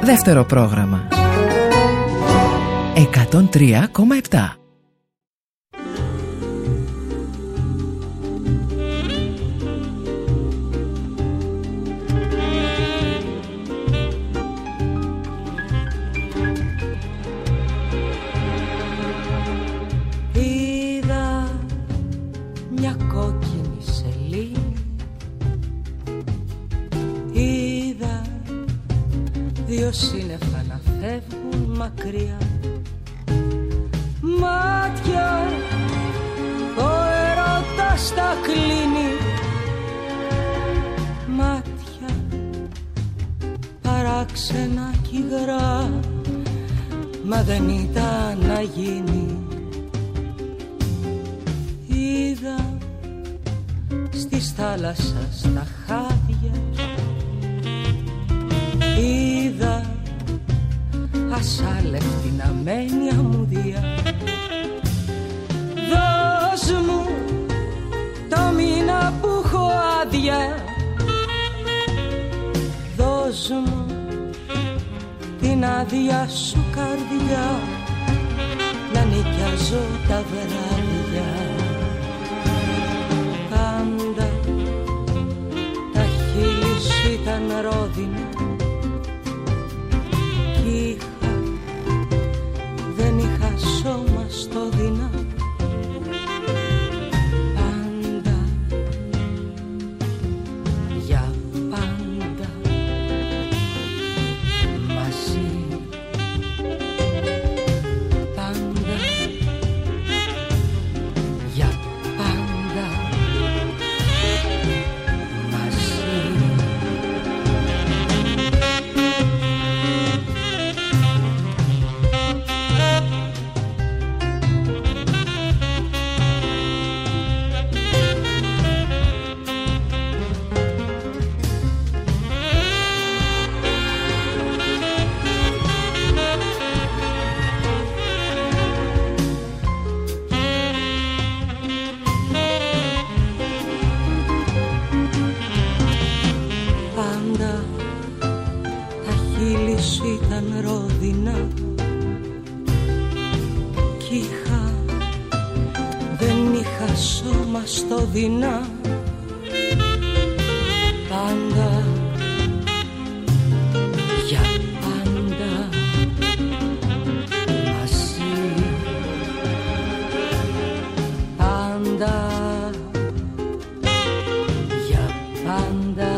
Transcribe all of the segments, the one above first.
Δεύτερο πρόγραμμα 103,7. Σύννεφα να φεύγουν μακριά, μάτια ο έρωτας τα κλείνει, μάτια παράξενα κι υγρά, μα δεν ήταν να γίνει. Είδα στις θάλασσας τα χάδια, είδα ασάλευτη να μένει αμμουδία. Δώσ' μου το μήνα που έχω άδεια, δώσ' μου την άδεια σου καρδιά, να νοικιάζω τα βράδια. Πάντα τα χείλη σου ήταν ρόδινα, δεν είχα σώμα στο δεινά. Πάντα, για πάντα μαζί. Πάντα, για πάντα μαζί. Στο δεινά. Πάντα, για πάντα μαζί. Πάντα, για πάντα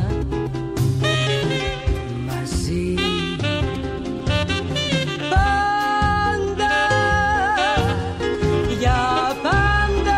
μαζί. Πάντα, για πάντα.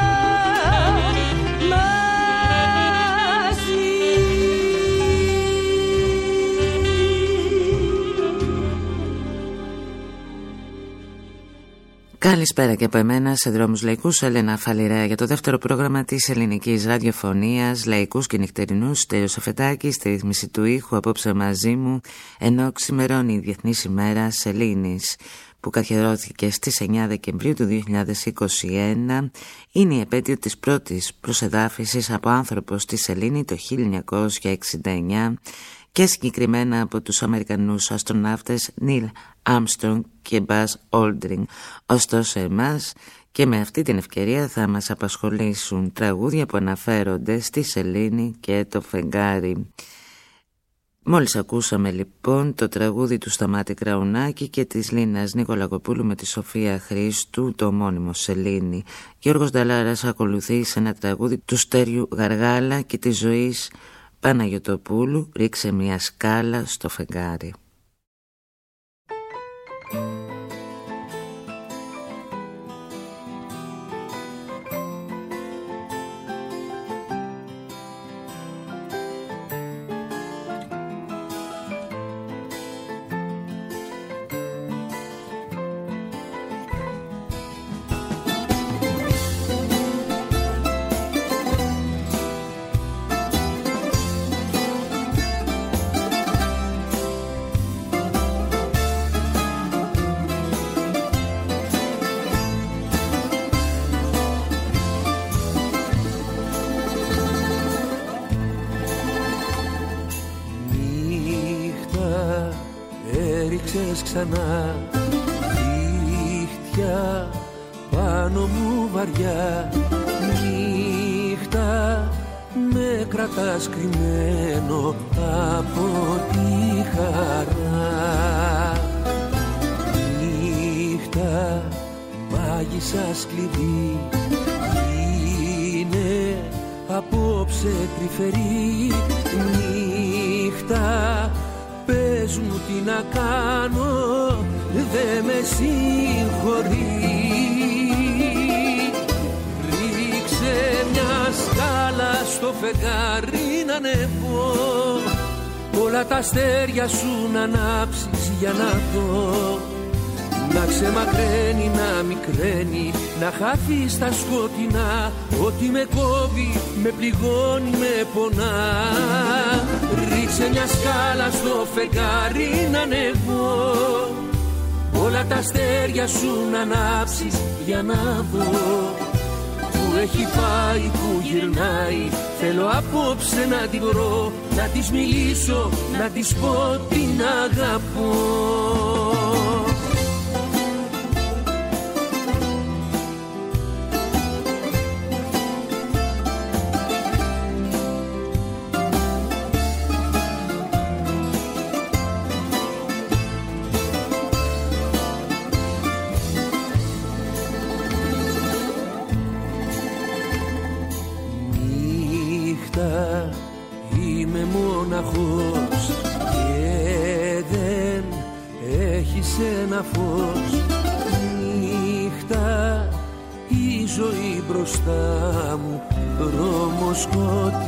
Καλησπέρα και από εμένα σε Δρόμους Λαϊκούς, Έλενα Φαλιρέα, για το δεύτερο πρόγραμμα της ελληνικής ραδιοφωνίας, λαϊκούς και νυχτερινούς. Τέλος Αφετάκη στη ρύθμιση του ήχου, απόψε μαζί μου, ενώ ξημερώνει η Διεθνής ημέρα Σελήνης, που καθιερώθηκε στις 9 Δεκεμβρίου του 2021. Είναι η επέτειο της πρώτης προσεδάφισης από άνθρωπο στη Σελήνη το 1969 και συγκεκριμένα από τους Αμερικανούς αστροναύτες Νίλ Άρμστρονγκ και Μπάζ Όλντρινγκ. Ωστόσο εμάς και με αυτή την ευκαιρία θα μας απασχολήσουν τραγούδια που αναφέρονται στη Σελήνη και το φεγγάρι. Μόλις ακούσαμε λοιπόν το τραγούδι του Σταμάτη Κραουνάκη και της Λίνας Νικολακοπούλου με τη Σοφία Χρήστου, το ομώνυμο Σελήνη. Γιώργος Νταλάρας ακολουθεί σε ένα τραγούδι του Στέριου Γαργάλα και της Ζωής Παναγιωτοπούλου, ρίξε μια σκάλα στο φεγγάρι. Ρίξε μια σκάλα στο φεγγάρι. ρίξες ξανά. Νύχτια πάνω μου βαριά, νύχτα με κρατάς κρυμμένο από τη χαρά. Νύχτα μάγισσα σκληρή, είναι απόψε τρυφερή. Νύχτα πες μου τι να κάνω, δε με συγχωρεί. Ρίξε μια σκάλα στο φεγγάρι να ανέβω, όλα τα αστέρια σου να ανάψεις για να δω. Να ξεμακραίνει, να μικραίνει, να χάθει στα σκοτεινά. Ό,τι με κόβει, με πληγώνει, με πονά. Ρίξε μια σκάλα στο φεγγάρι να ανέβω, όλα τα αστέρια σου να ανάψεις για να δω. Που έχει πάει, που γυρνάει, θέλω απόψε να την βρω. Να της μιλήσω, να της πω την αγαπώ. Είμαι μοναχός και δεν έχεις ένα φως. Νύχτα η ζωή μπροστά μου, δρόμος σκοτεινός.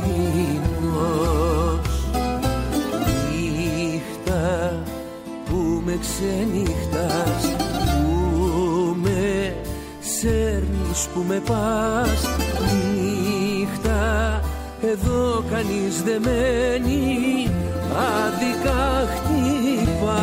Νύχτα που με ξενύχτας, που με σέρνεις, που με πας. Νύχτα εδώ κανείς δεν μένει, άδικα χτυπάς.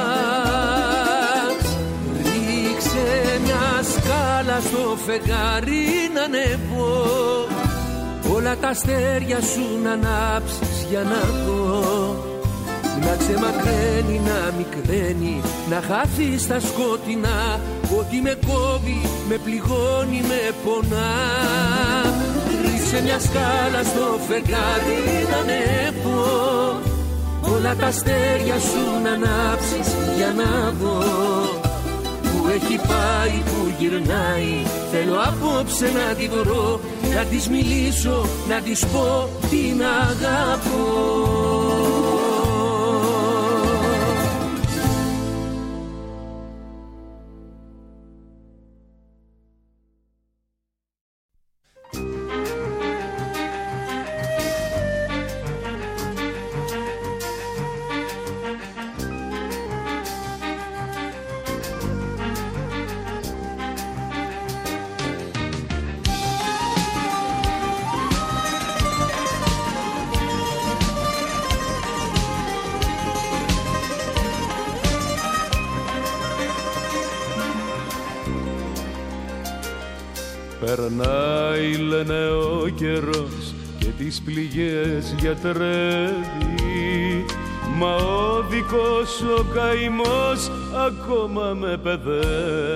Ρίξε μια σκάλα στο φεγγάρι να ανέβω, όλα τα αστέρια σου να ανάψεις για να δω. Να ξεμακραίνει, να μικραίνει, να χάθει στα σκοτεινά. Ό,τι με κόβει, με πληγώνει, με πονά. Ρίξε μια σκάλα στο φεγγάρι να ανέβω, όλα τα αστέρια σου να ανάψεις για να δω. Που έχει πάει, που γυρνάει, θέλω απόψε να τη βρω. Να της μιλήσω, να της πω την αγαπώ. Περνάει λένε ο καιρός και τις πληγές γιατρεύει, μα ο δικός σου ο καημός ακόμα με παιδεύει.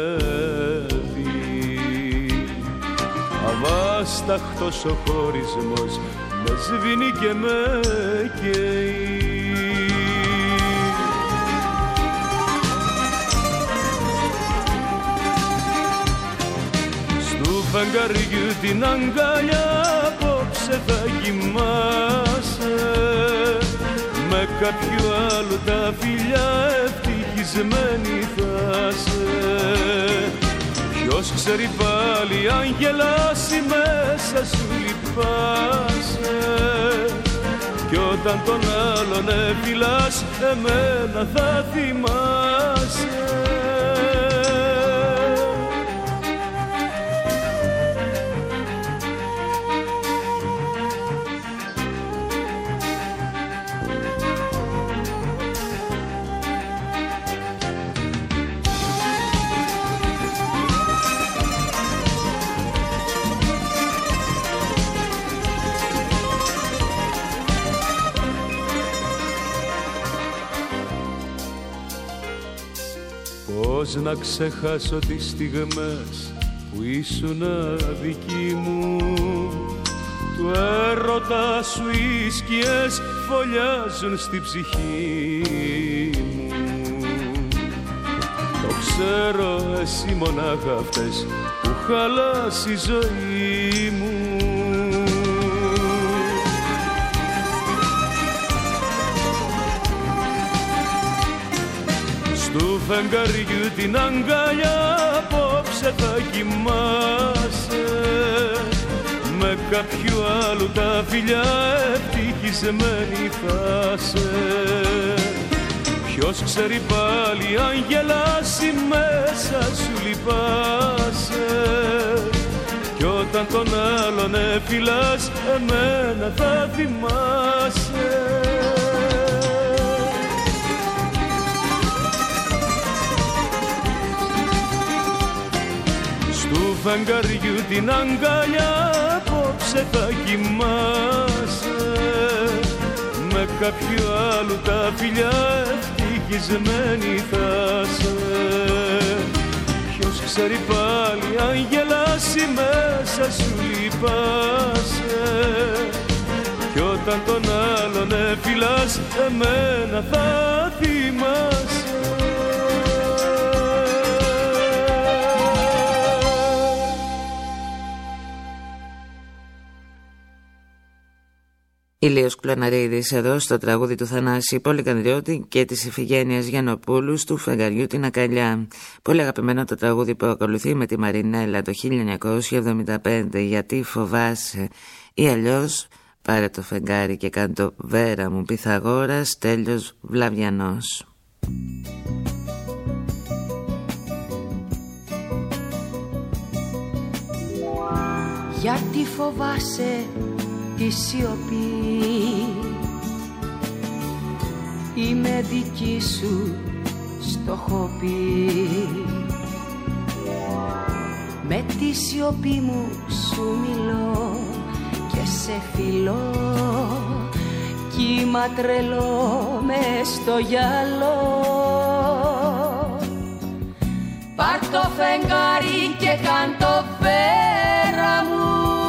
Αβάσταχτος ο χωρισμός με σβήνει και με καίει. Φεγγαριού την αγκαλιά απόψε θα κοιμάσαι, με κάποιο άλλο τα φιλιά ευτυχισμένη θα σε. Ποιος ξέρει πάλι αν γελάσει μέσα σου λυπάσαι, κι όταν τον άλλον εφυλάς εμένα θα θυμάσαι. Πώς να ξεχάσω τις στιγμές που ήσουν δική μου, του έρωτα σου οι σκιές φωλιάζουν στη ψυχή μου. Το ξέρω εσύ μονάχα αυτές που χαλάσει η ζωή μου. Στου φεγγαριού την αγκαλιά απόψε θα κοιμάσαι, με κάποιου άλλου τα φιλιά ευτυχισμένη θα σε. Ποιος ξέρει πάλι αν γελάσει μέσα σου λυπάσαι, κι όταν τον άλλον εφυλάς εμένα θα θυμάσαι. Του φεγγαριού την αγκαλιά απόψε θα κοιμάσαι, με κάποιου άλλου τα φιλιά ευτυχισμένη θα σε. Ποιος ξέρει πάλι αν γελάσει μέσα σου λυπάσαι, κι όταν τον άλλον εφυλάς εμένα θα θυμάσαι. Ηλίας Κλωναρίδης εδώ στο τραγούδι του Θανάση Πολυκανδριώτη και της Ιφηγένειας Γιαννοπούλου του φεγγαριού την αγκαλιά. Πολύ αγαπημένο το τραγούδι που ακολουθεί με τη Μαρινέλα το 1975, γιατί φοβάσαι, ή αλλιώς πάρε το φεγγάρι και κάνε το βέρα μου, Πυθαγόρας, Στέλιος Βλαβιανός. Γιατί φοβάσαι τη σιωπή, είμαι δική σου στο χοπί. Με τη σιωπή μου σου μιλώ και σε φιλώ, κύμα τρελό μες στο γυαλό. Πάρ' το φεγγάρι και κάν το πέρα μου,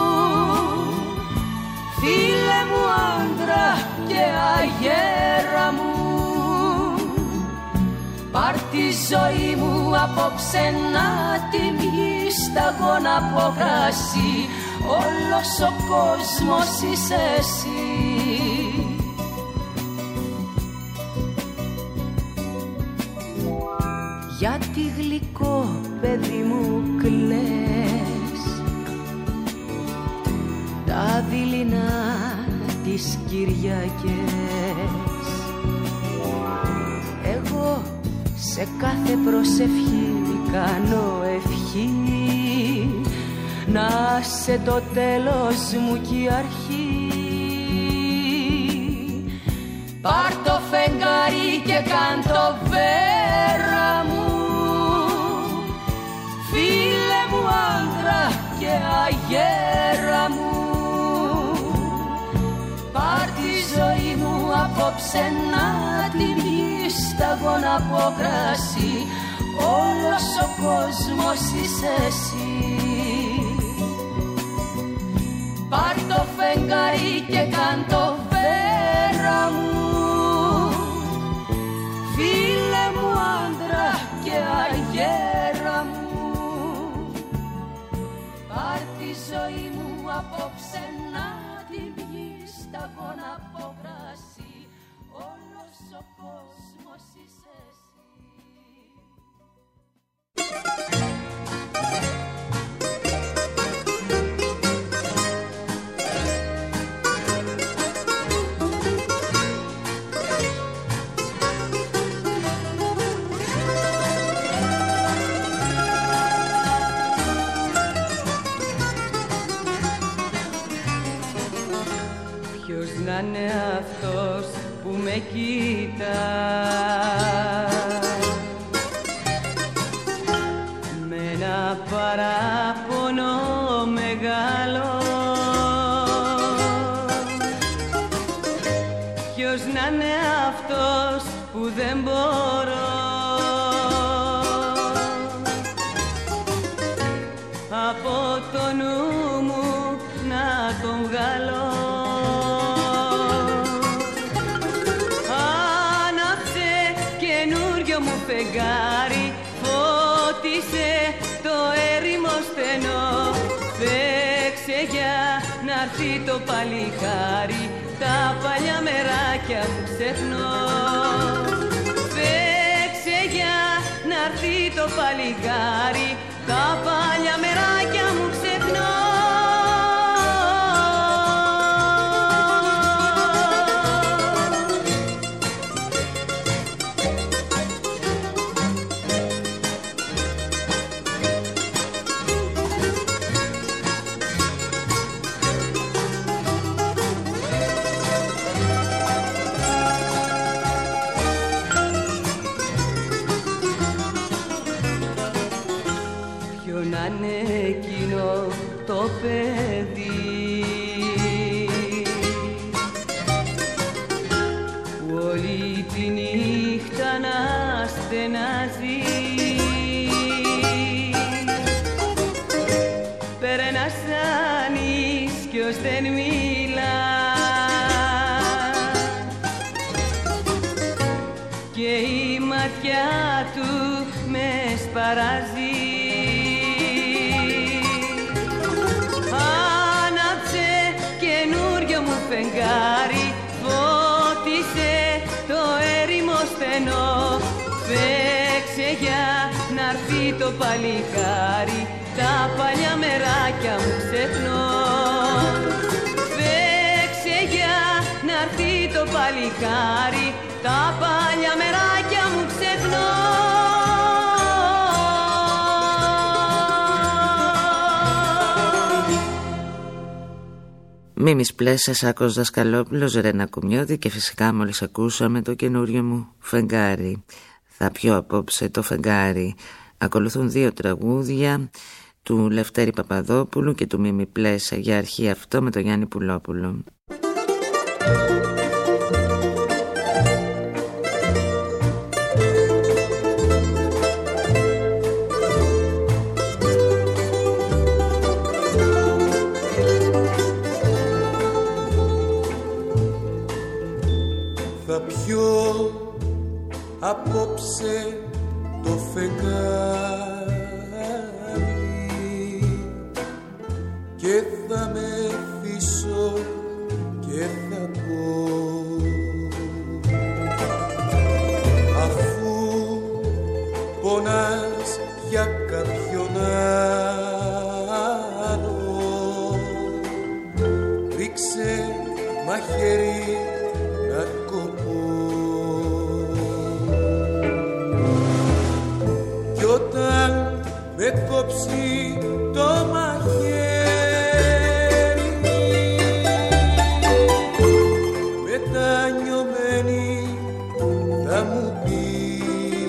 φίλε μου άντρα και αγέρα μου. Πάρ' τη ζωή μου απόψε να την πιείς, σταγόνα από κρασί, όλος ο κόσμος είσαι εσύ. Γιατί γλυκό παιδί μου κλαις, τα δειλινά τις Κυριακές. Εγώ σε κάθε προσευχή κάνω ευχή, να σε το τέλος μου κι η αρχή. Πάρ' το φεγγάρι και κάν το βέρα μου, φίλε μου άντρα και αγέρα μου. Πάρ' τη ζωή μου απόψε να την πιείς, σταγόνα από κρασί, όλος ο κόσμος είσαι εσύ. Πάρ' το φεγγάρι και κάν το βέρα μου, φίλε μου άντρα και αγέρα μου. Πάρ' τη ζωή μου απόψε να την πιείς, σταγόνα από κρασί, όλος ο κόσμος είσαι εσύ. Ποιος να είναι αυτός που με κοίτα με ένα παράπονο μεγάλο? Ποιος να είναι αυτός που δεν μπορώ από το νου μου να τον βγάλω. Άναψε καινούριο μου φεγγάρι, φώτισε το έρημο στενό. Παίξε για να'ρθεί το παλικάρι, τα παλιά μεράκια μου ξεχνώ. Παίξε για να'ρθεί το παλικάρι, τα παλιά μεράκια μου ξεχνώ. Εκείνο το παιδί που όλη τη νύχτα να στενάζει, περνά σαν ίσκιος δεν μιλά και η ματιά του με σπαράζει. Φεγγάρι, φώτισε το έρημο στενό. Παίξε για να'ρθεί το παλικάρι, τα παλιά μεράκια μου ξεχνώ. Παίξε για να'ρθεί το παλικάρι, τα παλιά μεράκια μου ξεχνώ. Μίμης Πλέσσας, Άκος Δασκαλόπουλος, Ρένα Κουμιώτη και φυσικά μόλις ακούσαμε το καινούριο μου φεγγάρι. Θα πιω απόψε το φεγγάρι. Ακολουθούν 2 τραγούδια του Λευτέρη Παπαδόπουλου και του Μίμη Πλέσσα. Για αρχή αυτό με τον Γιάννη Πουλόπουλο. Θα πιω απόψε το φεγγάρι και θα με θύσω και θα πω, αφού πονάς για κάποιον άλλο, ρίξε μαχαίρι να κοπώ. Κι όταν με κόψει το μαχαίρι, μετανιωμένη θα μου πει,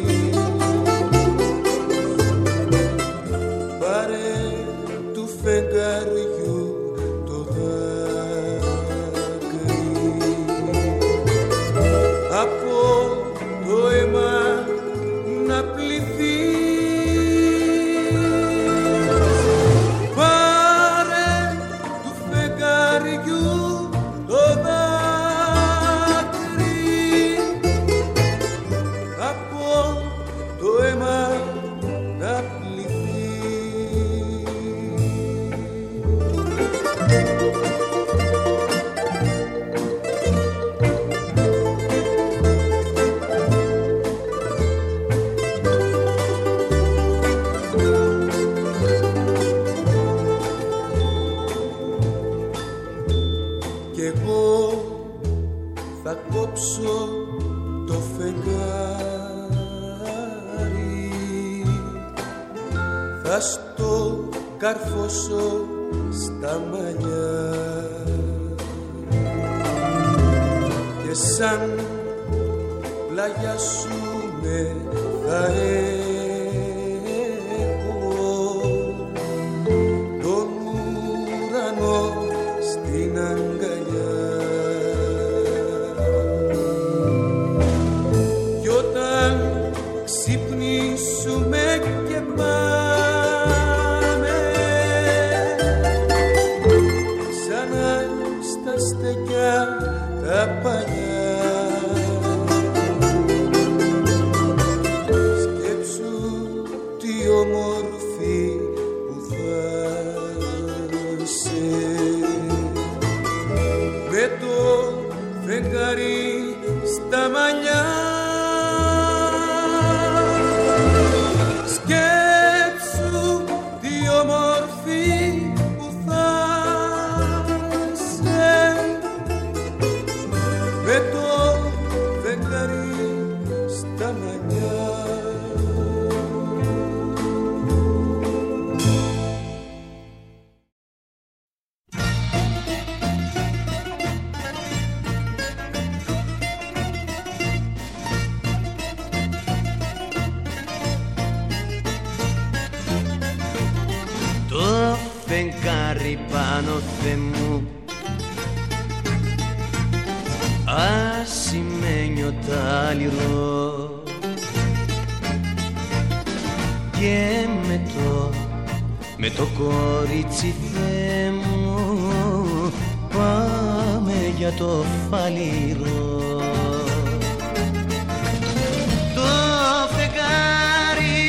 πάρε του φεγγαριού το δάκρυ, από το αίμα να πληθεί. Πάρε του φεγγαριού το δάκρυ, από το αίμα να πληθεί. Κι εγώ θα κόψω το φεγγάρι, θα στο καρφώσω στα μαλλιά και σαν πλαγιάσουμε θα έχω τον ουρανό στην αγκαλιά. Κι όταν ξυπνήσουμε και πάμε στα μαλλιά. Σκέψου τι όμορφη που θα είσαι με το φεγγάρι στα μαλλιά. Πάνω Θεέ μου ασημένιο τάλιρο και με το κορίτσι Θεέ μου πάμε για το φαλιρό. Το φεγγάρι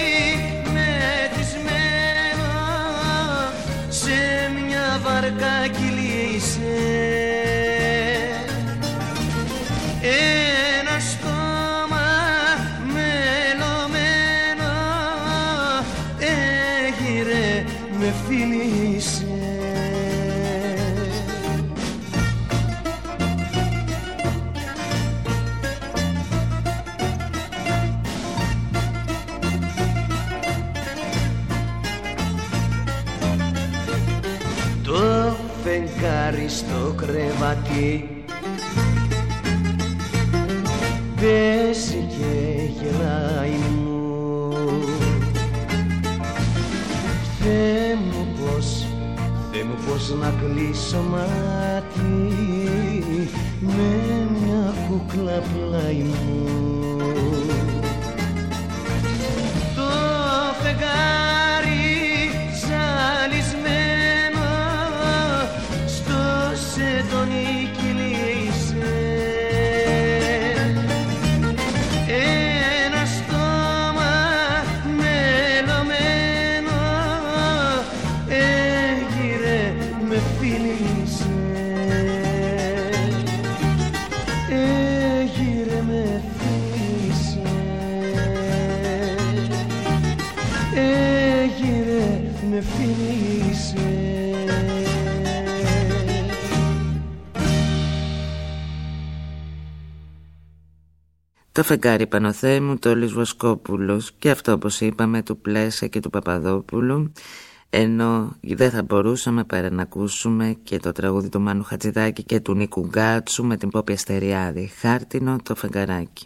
μεθυσμένο σε μια βαρκά κυλήσε, ένα στόμα μελωμένο έγειρε με φίλησε. Το φεγγάρι στο κρεβάτι παίζει και γελάει μου. Θεέ μου πως να κλείσω μάτι με μια κούκλα πλάι μου. Το φεγγάρι ζαλισμένο στο σεντόνι κυλήσε, ένα στόμα μελωμένο έγειρε με φίλησε, έγειρε με φίλησε, έγειρε με φίλησε. Το φεγγάρι Πανωθέη μου, το Όλης Βοσκόπουλος, και αυτό όπως είπαμε του Πλέσα και του Παπαδόπουλου, ενώ δεν θα μπορούσαμε παρά να ακούσουμε και το τραγούδι του Μάνου Χατζηδάκη και του Νίκου Γκάτσου με την Πόπη Αστεριάδη, Χάρτινο το φεγγαράκι.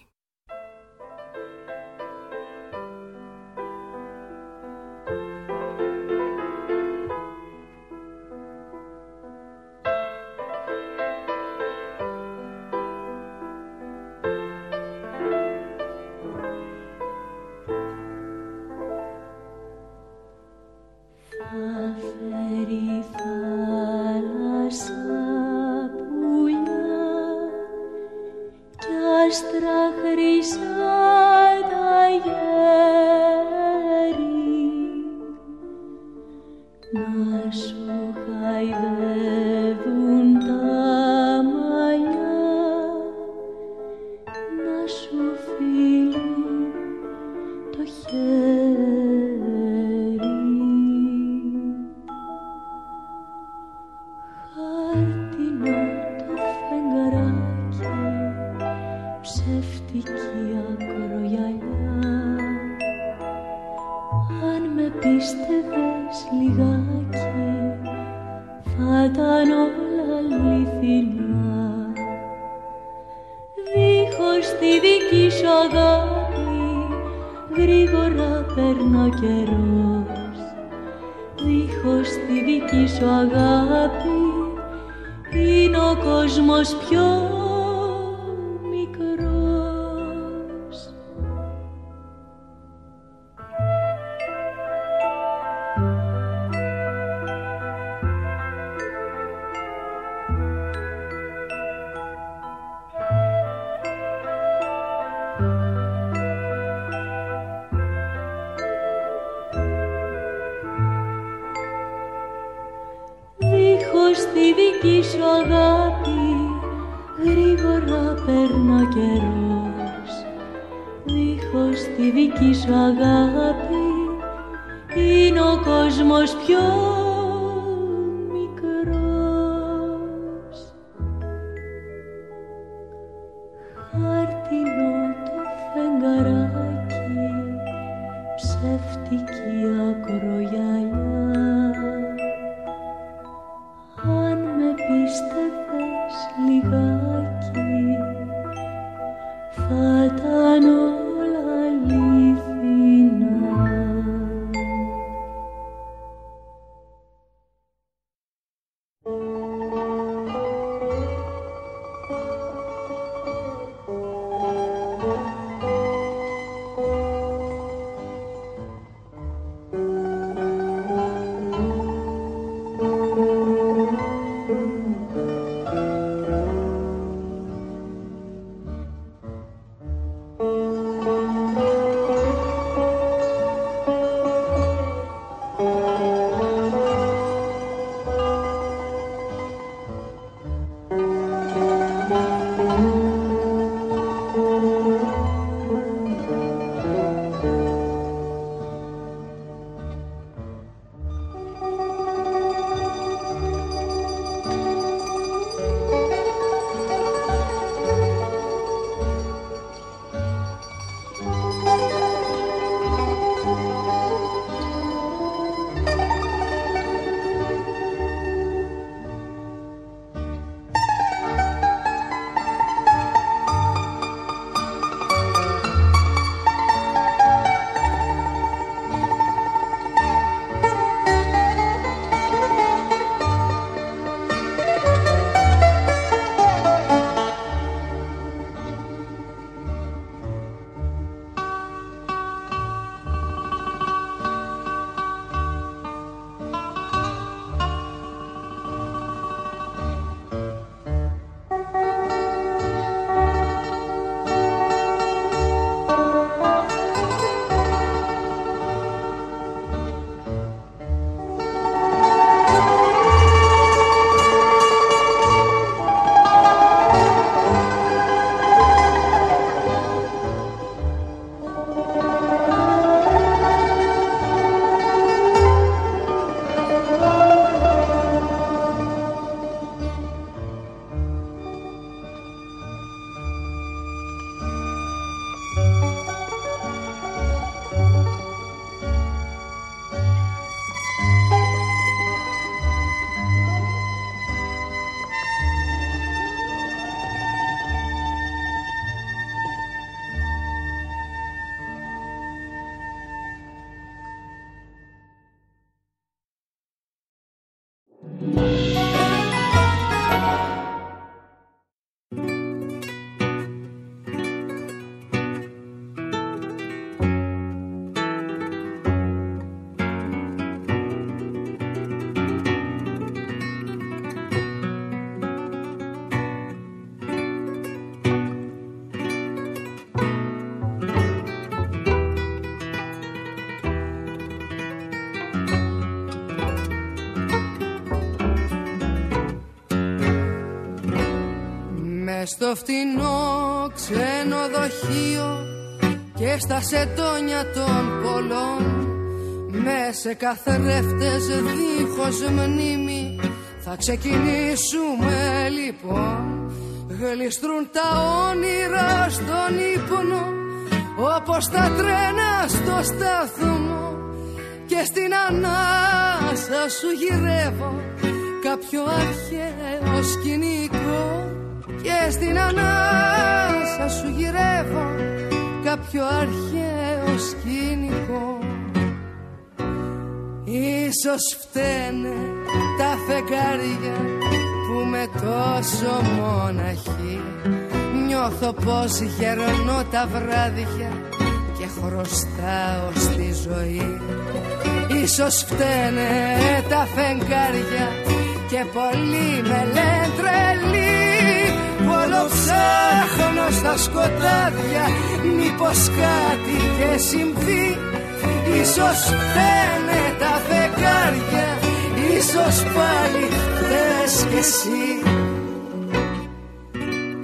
Στη δική σου αγάπη Γρήγορα περνά καιρός, δίχως τη δική σου αγάπη είναι ο κόσμος πιο μικρός. Χάρτινο το φεγγαράκι, ψεύτικη ακρογιαλιά. Αν με πίστευες λιγάκι, θα ήταν όλα αληθινά. Στο φτηνό ξενοδοχείο και στα σεντόνια των πολλών, με σε καθρέφτες δίχως μνήμη θα ξεκινήσουμε λοιπόν. Γλιστρούν τα όνειρα στον ύπνο, όπως τα τρένα στο σταθμό, και στην ανάσα σου γυρεύω κάποιο αρχαίο σκηνικό. Και στην ανάσα σου γυρεύω κάποιο αρχαίο σκηνικό. Ίσως φταίνε τα φεγγάρια που με τόσο μοναχή νιώθω πως γερνώ τα βράδια και χρωστάω στη ζωή. Ίσως φταίνε τα φεγγάρια και πολλοί με λένε τρελή. Όλο ψάχνω στα σκοτάδια, μήπως κάτι και συμβεί. Ίσως φταίνε τα φεγγάρια, ίσως πάλι φταίς κι εσύ.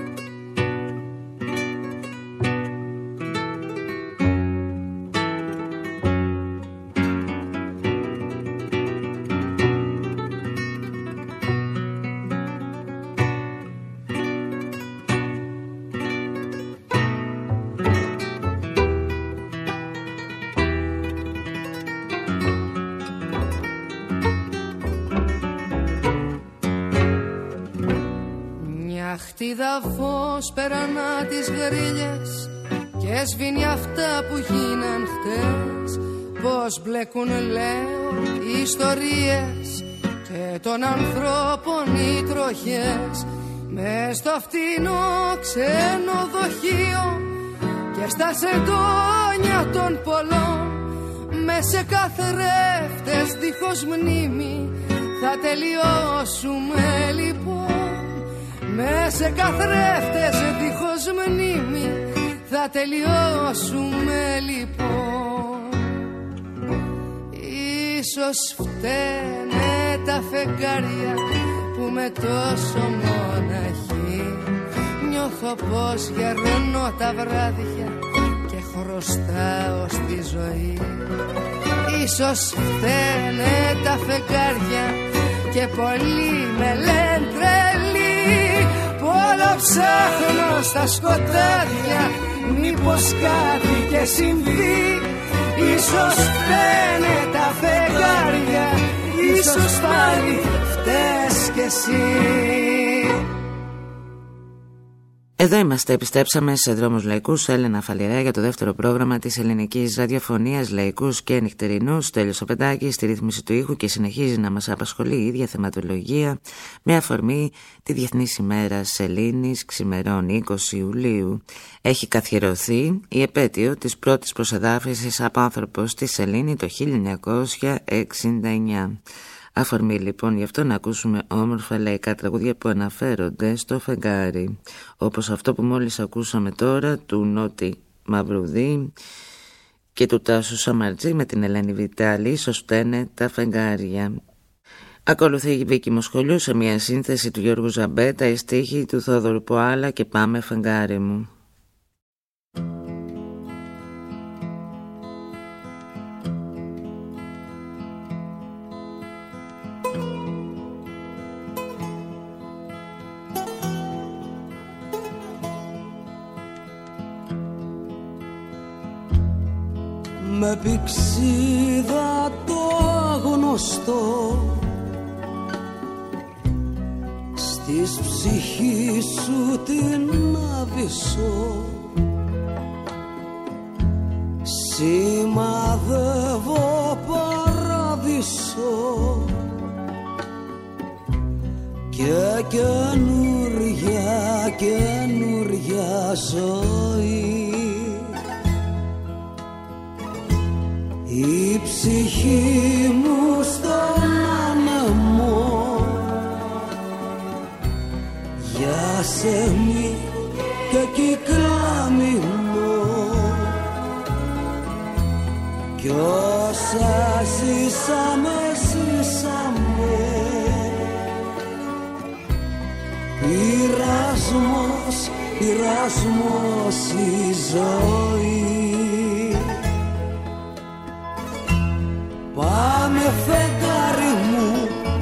Κτίδα φως περανά τις γρίλες και σβήνει αυτά που γίναν χτες. Πως μπλέκουν λέω οι ιστορίες και των ανθρώπων οι τροχές μες στο φτηνό ξενοδοχείο και στα σεντόνια των πολλών. Μες σε καθρέφτες δίχως μνήμη θα τελειώσουμε λοιπόν. Μες σε καθρέφτες δίχως μνήμη θα τελειώσουμε λοιπόν. Ίσως φταίνε τα φεγγάρια που με τόσο μοναχή νιώθω πως γερνώ τα βράδια και χρωστάω στη ζωή. Ίσως φταίνε τα φεγγάρια και πολλοί με λένε τρελή, που όλο ψάχνω στα σκοτάδια μήπως κάτι και συμβεί. Ίσως φταίνε τα φεγγάρια, ίσως πάλι φταίς κι εσύ. Εδώ είμαστε, επιστρέψαμε σε Δρόμους Λαϊκούς. Έλενα Φαλιρέα για το δεύτερο πρόγραμμα της ελληνικής ραδιοφωνίας, λαϊκούς και νυχτερινούς. Τέλειος ο Πεντάκης στη ρύθμιση του ήχου και συνεχίζει να μας απασχολεί η ίδια θεματολογία με αφορμή τη Διεθνής ημέρα Σελήνης, ξημερών 20 Ιουλίου. Έχει καθιερωθεί η επέτειο της πρώτης προσεδάφισης από άνθρωπο στη Σελήνη το 1969. Αφορμή λοιπόν γι' αυτό να ακούσουμε όμορφα λαϊκά τραγούδια που αναφέρονται στο φεγγάρι, όπως αυτό που μόλις ακούσαμε τώρα του Νότι Μαυρουδή και του Τάσου Σαμαρτζή με την Ελένη Βιτάλη, ίσως φταίνε τα φεγγάρια. Ακολουθεί η Βίκη Μοσχολιού σε μια σύνθεση του Γιώργου Ζαμπέτα, η στίχη του Θόδωρου Ποάλα και Πάμε φεγγάρι μου. Με πηξίδα το γνωστό στις ψυχή σου την άβυσσο, σημαδεύω παράδεισο και καινούρια ζωή. Η ψυχή μου στον άνεμο για σεμί και κυκλάμινο, κι όσα ζήσαμε πειρασμός η ζωή. Πάμε φεγγάρι μου,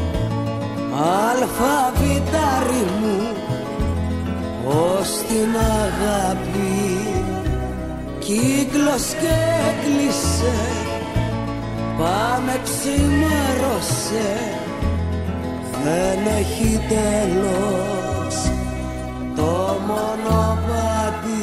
αλφαβητάρι μου, ως την αγάπη κύκλος και έκλεισε. Πάμε ξημέρωσε, δεν έχει τέλος το μονοπάτι.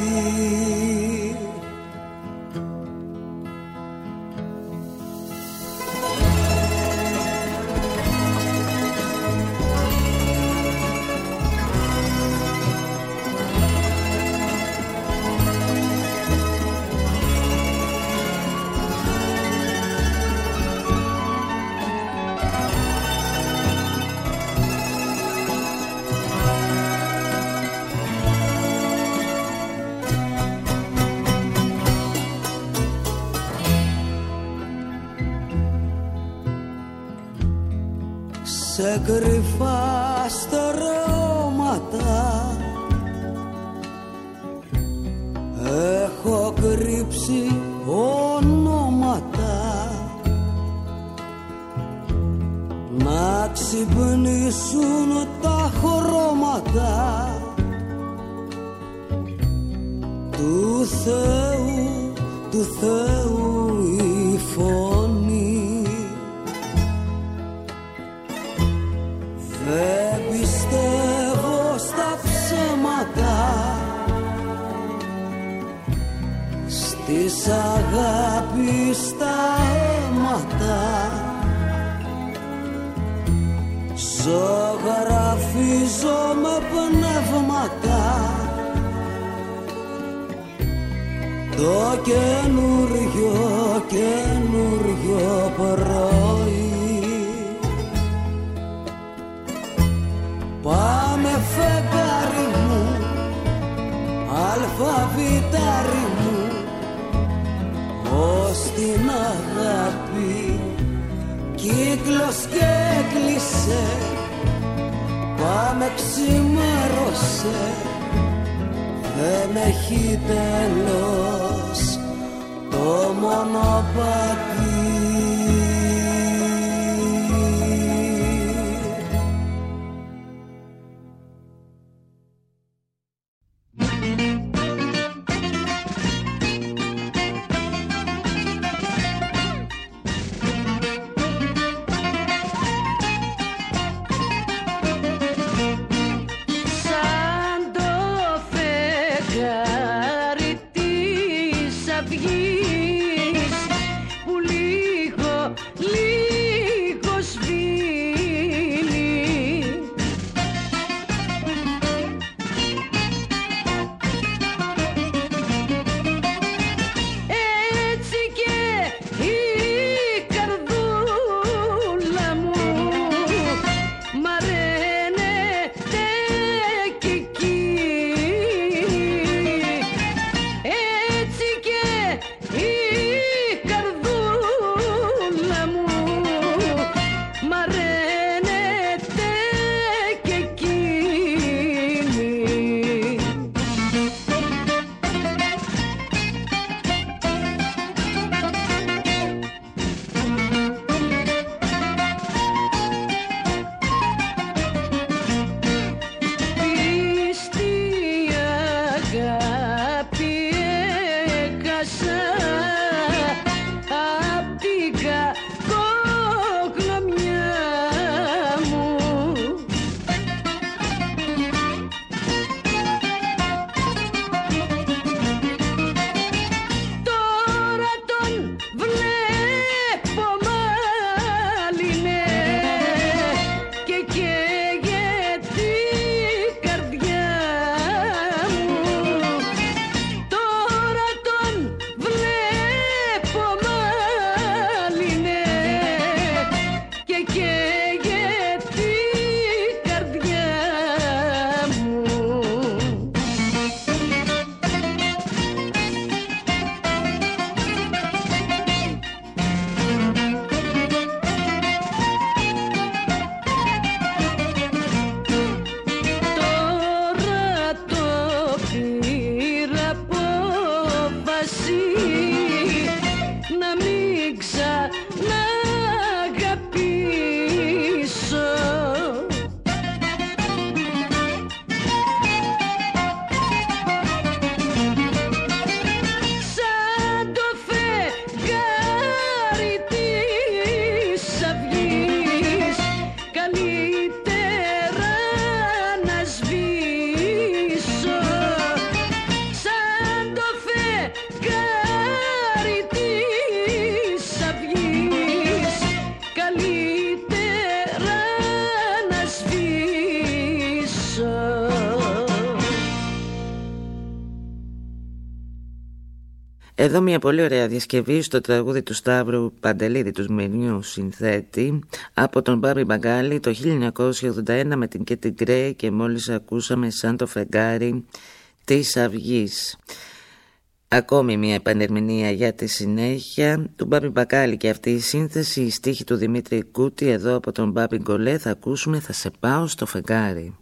Σε κρυφά στερεώματα έχω κρύψει ονόματα, να ξυπνήσουν τα χρώματα του Θεού η φωνή. Δεν πιστεύω στα ψέματα της αγάπης τα αίματα. Ζωγραφίζω με πνεύματα το καινούριο πρωί. Πάμε φεγγάρι μου, αλφαβητάρι μου, ως την αγάπη κύκλος και έκλεισε. Πάμε ξημέρωσε, δεν έχει τέλος το μονοπάτι. Εδώ μια πολύ ωραία διασκευή στο τραγούδι του Σταύρου Παντελίδη, του Σμυρνιού συνθέτη, από τον Μπάμπη Μπαγκάλη το 1981 με την Κέτι Γκρέι, και μόλις ακούσαμε Σαν το φεγγάρι της Αυγής. Ακόμη μια επανερμηνία για τη συνέχεια του Μπάμπη Μπαγκάλη και αυτή η σύνθεση, η στίχη του Δημήτρη Κούτη. Εδώ από τον Μπάμπη Γκολέ θα ακούσουμε Θα σε πάω στο φεγγάρι.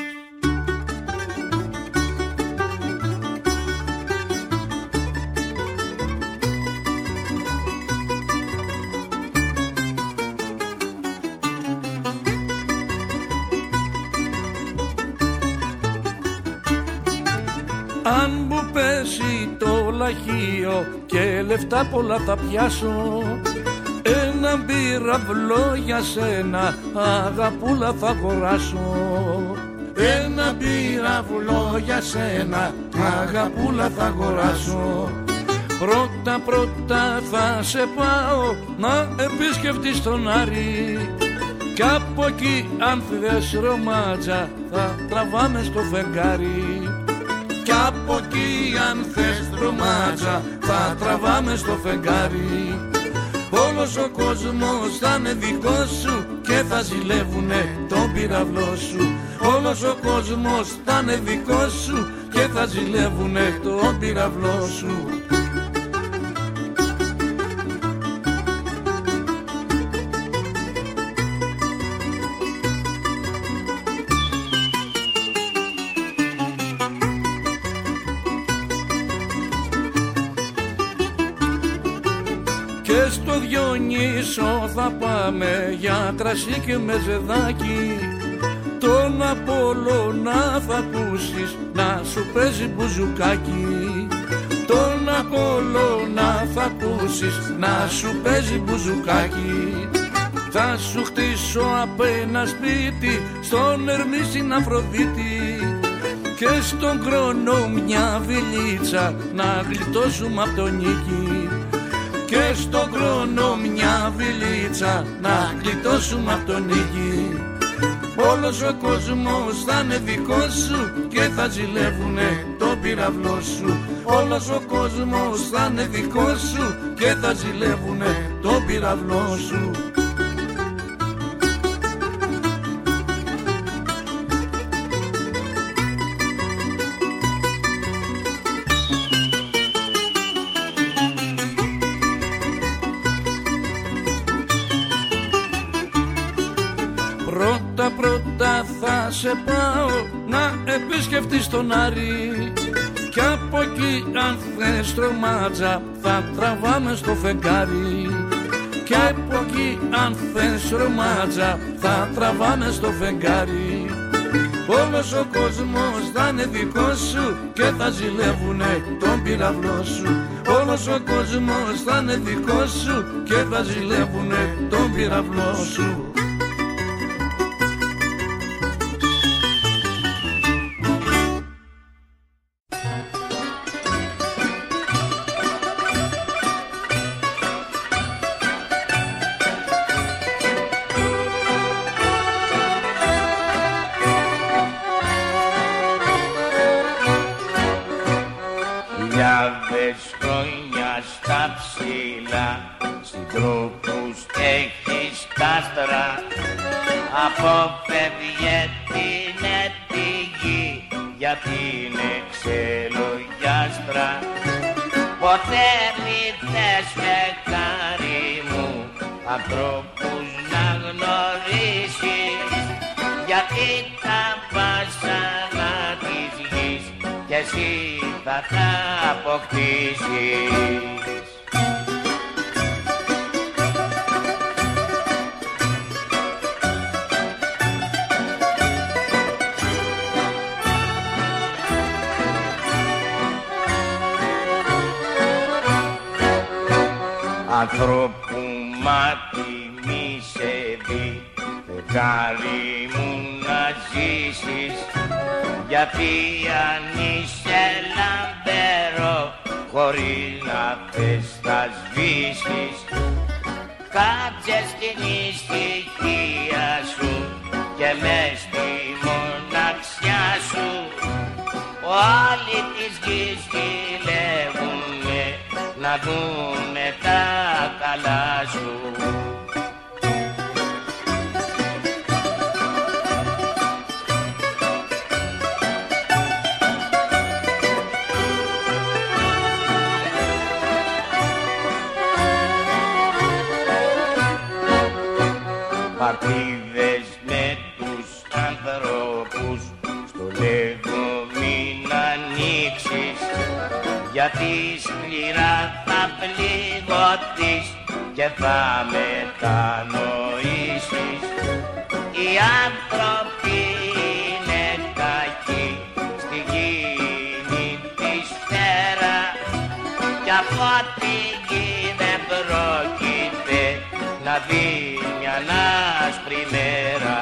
Αν μου πέσει το λαχείο και λεφτά πολλά θα πιάσω, ένα πυραυλό για σένα αγαπούλα θα αγοράσω. Ένα πυραυλό για σένα αγαπούλα θα αγοράσω. Πρώτα θα σε πάω να επισκεφτείς τον Άρη, κι από εκεί αν θες ρομάτσα θα τραβάμε στο φεγγάρι. Κι από εκεί αν θες ρομάτσα θα τραβάμε στο φεγγάρι. Όλος ο κόσμος θα είναι δικός σου και θα ζηλεύουνε τον πυραυλό σου. Όλος ο κόσμος θα είναι δικός σου και θα ζηλεύουνε τον πυραυλό σου. Και στο Διονύσο θα πάμε για κρασί και μεζεδάκι. Τον Απόλλωνα θα ακούσεις να σου παίζει μπουζουκάκι. Τον Απόλλωνα θα ακούσεις να σου παίζει μπουζουκάκι. Θα σου χτίσω απ' ένα σπίτι στον Ερμή στην Αφροδίτη, και στον Κρόνο μια βιλίτσα να γλιτώσουμε απ' τον Νίκη. Και στον Κρόνο μια βιλίτσα να γλιτώσουμε απ' τον Νίκη. Όλος ο κόσμος θα είναι δικός σου και θα ζηλεύουνε τον πυραυλό σου. Όλος ο κόσμος θα είναι δικός σου και θα ζηλεύουνε τον πυραυλό σου. Πρώτα θα σε πάω να επισκεφτείς τον Άρη, κι από εκεί αν θες τρομάτσα θα τραβάμε στο φεγγάρι. Κι από εκεί αν θες ρομάτσα θα τραβάμε στο φεγγάρι. Όλος ο κόσμος θα είναι δικός σου και θα ζηλεύουνε τον πυραυλό σου. Όλος ο κόσμος θα είναι δικός σου και θα ζηλεύουνε τον πυραυλό σου. Αποφεύγε την ετηγή για την εξελογιάστρα. Ποτέ μη θες φεγγάρι μου ανθρώπους να γνωρίσεις, γιατί τα βασανά της γης κι εσύ θα τα αποκτήσεις. Ανθρώπου μάτι μη σε δει, φεγγάρι μου να ζήσεις, γιατί αν είσαι λαμπερό χωρίς να θες θα σβήσεις. Κάτσε στην ησυχία σου και μες στη μοναξιά σου, όλοι της γης ζηλεύουνε να δούνε τα καλά σου. Παρτίδες με τους ανθρώπους στο λέγω μην ανοίξεις, γιατί σκληρά θα πληγωθείς και θα μετανοήσεις. Οι άνθρωποι είναι κακοί στη γη τη σφαίρα, κι από τη γη δεν πρόκειται να δει μια άσπρη μέρα.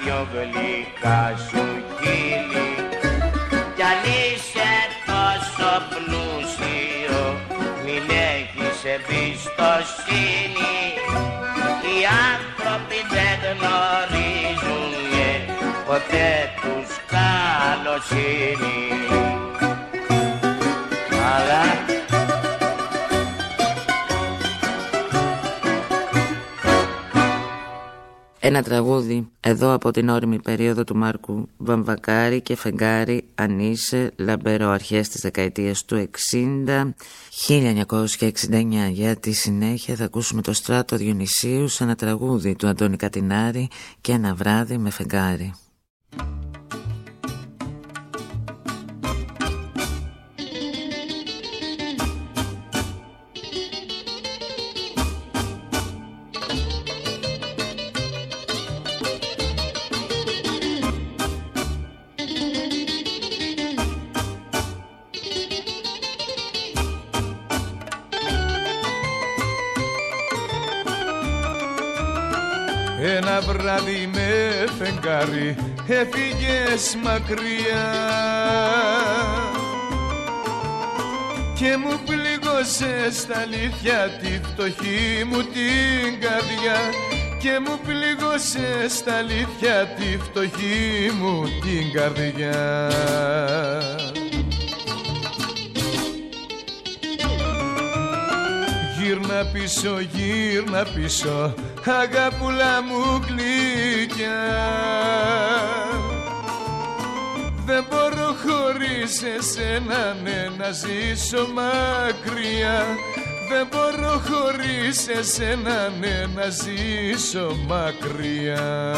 δυο γλυκά σου χείλη. Κι αν είσαι τόσο πλούσιο, μην έχεις εμπιστοσύνη. Οι άνθρωποι δεν γνωρίζουνε ποτέ τους καλοσύνη. Αλλά ένα τραγούδι εδώ από την όριμη περίοδο του Μάρκου Βαμβακάρη και Φεγγάρη, αν είσαι λαμπερό, αρχές της δεκαετίας του 60, 1969. Για τη συνέχεια θα ακούσουμε το Στράτο Διονυσίου σε ένα τραγούδι του Αντώνη Κατινάρη και Ένα βράδυ με φεγγάρι. Ένα βράδυ με φεγγάρι έφυγες μακριά και μου πληγώσες στα αλήθεια τη φτωχή μου την καρδιά, και μου πληγώσες στα αλήθεια τη φτωχή μου την καρδιά. Γύρνα πίσω, γύρνα πίσω, αγάπουλα μου γλυκιά. Δεν μπορώ χωρίς εσένα, ναι, να ζήσω μακριά. Δεν μπορώ χωρίς εσένα, ναι, να ζήσω μακριά.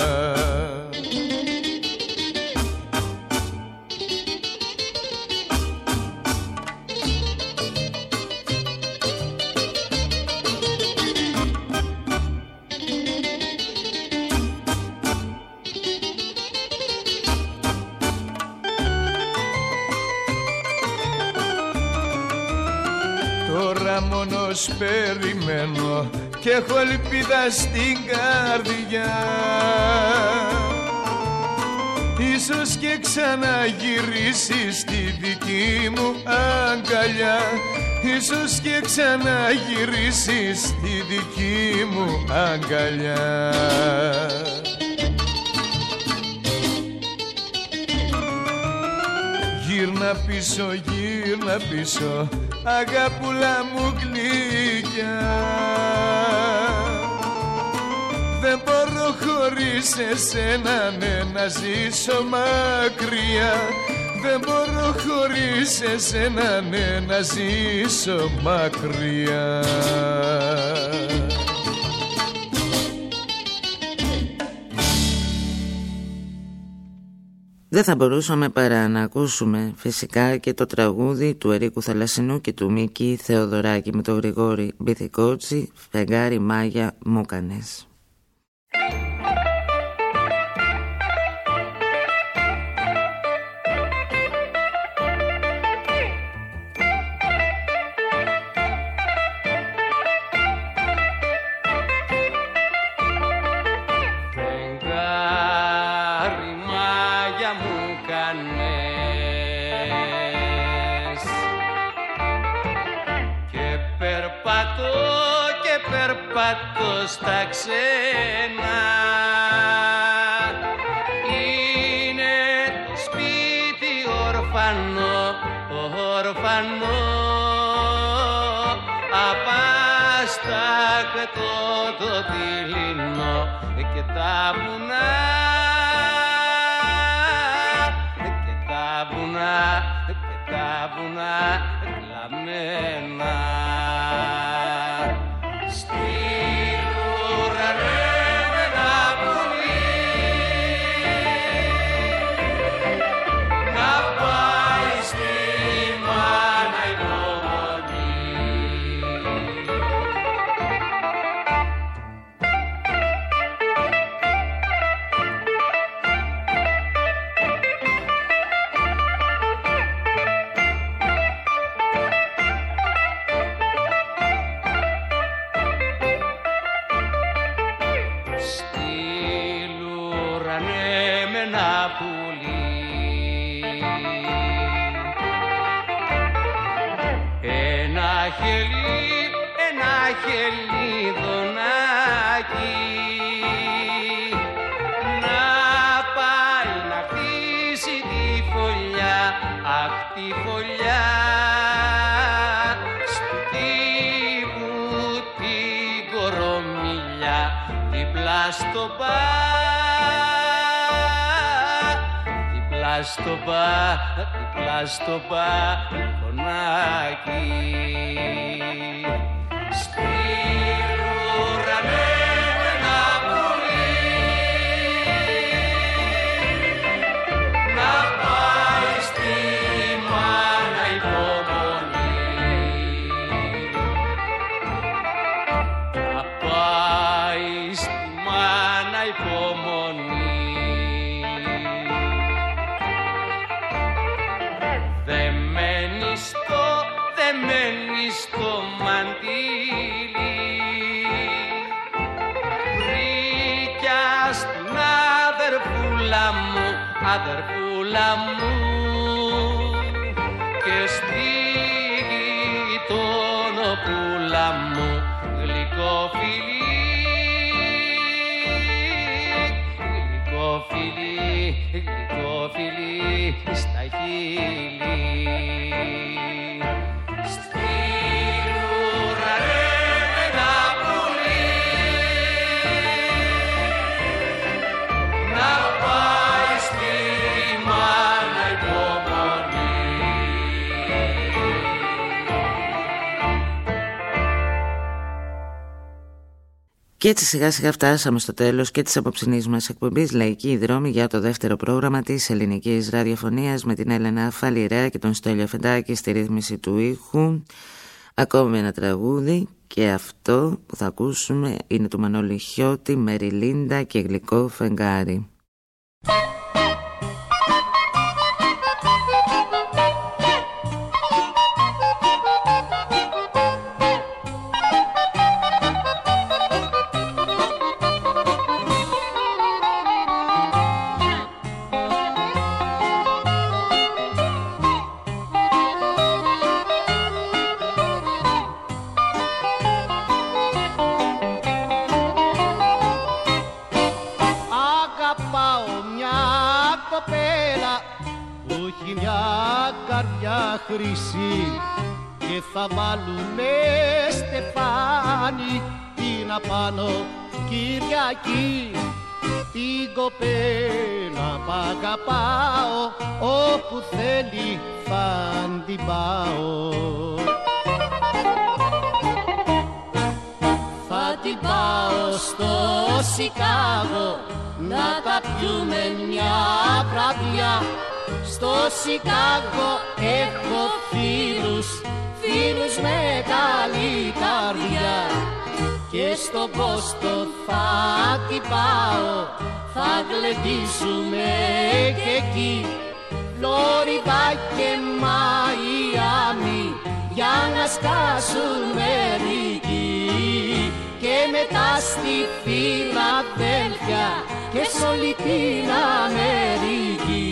Μόνος περιμένω και έχω ελπίδα στην καρδιά. Ίσως και ξαναγυρίσεις στη δική μου αγκαλιά. Ίσως και ξαναγυρίσεις στη δική μου αγκαλιά. Γύρνα πίσω, γύρνα πίσω, αγάπουλα μου γλυκιά. Δεν μπορώ χωρίς εσένα, ναι, να ζήσω μακριά. Δεν μπορώ χωρίς εσένα, ναι, να ζήσω μακριά. Δεν θα μπορούσαμε παρά να ακούσουμε φυσικά και το τραγούδι του Ερίκου Θαλασσινού και του Μίκη Θεοδωράκη με τον Γρηγόρη Μπιθικότσι, Φεγγάρι Μάγια μου κάνες. Στα ξένα είναι το σπίτι ορφανό, ορφανό, απάστακτο το δειλινό και τα βουνά, και τα βουνά, και τα βουνά κλαμμένα. με ένα πουλί. Ένα χελιδονάκι να πάει να χτίσει τη φωλιά, αχ τη φωλιά στου κήπου την κορομιλιά, δίπλα στο μπαλκονάκι. Στην ουρανέ ένα πουλί να πάει στη μάνα υπομονή, να πάει στη μάνα υπομονή. Δεμένη στο μαντίλι, βρήκια στην αδερφούλα μου και στη γειτονοπούλα μου γλυκό φιλί στα χείλη. Και έτσι σιγά σιγά φτάσαμε στο τέλος και της απόψινής μας εκπομπής Λαϊκή Δρόμη για το δεύτερο πρόγραμμα της ελληνικής ραδιοφωνίας με την Έλενα Φαλιρέα και τον Στέλιο Φεντάκη στη ρύθμιση του ήχου. Ακόμη ένα τραγούδι και αυτό που θα ακούσουμε είναι του Μανώλη Χιώτη, Μεριλίντα και Γλυκό Φεγγάρι. Χρυσή και θα βάλουμε στεφάνι την απάνω Κυριακή. Την κοπέλα π' αγαπάω, όπου θέλει θα την πάω. Θα την πάω στο Σικάγο να τα πιούμε μια βραδιά. Στο Σικάγο έχω φίλους με καλή καρδιά. Και στο Μπόστον θα την πάω, θα γλεντήσουμε και εκεί. Φλόριδα και Μαϊάμι για να σκάσουμε μερικοί. Και μετά στη Φιλαδέλφια και σ' όλη την Αμερική.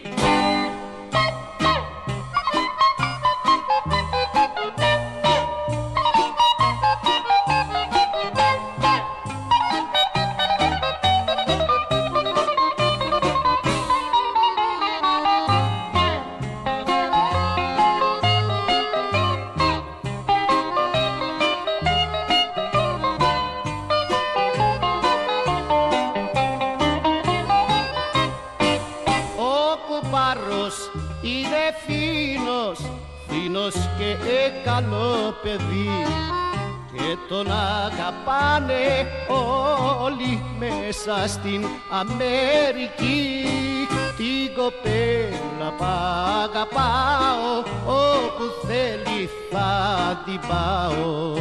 Καλό παιδί και τον αγαπάνε όλοι μέσα στην Αμερική. Την κοπέλα π' αγαπάω, όπου θέλει θα την πάω.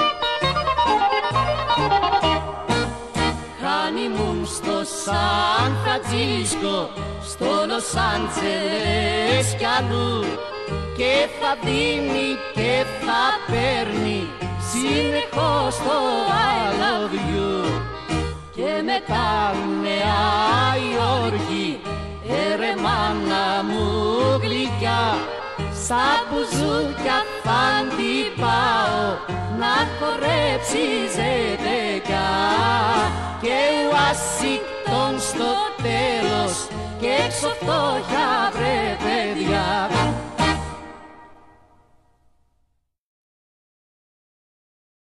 Χάνιμουν στο Σαν Φραντζίσκο, στο Λος Άντζελες κι αλλού. Και θα δίνει και θα παίρνει συνεχώς το I love you. Και μετά Νέα οργή. Μάνα μου γλυκιά, σαν μπουζούκια θα την πάω να χορέψει ζετεκιά. Και Ουάσιγκτον στο τέλος και έξω φτώχεια πρέπει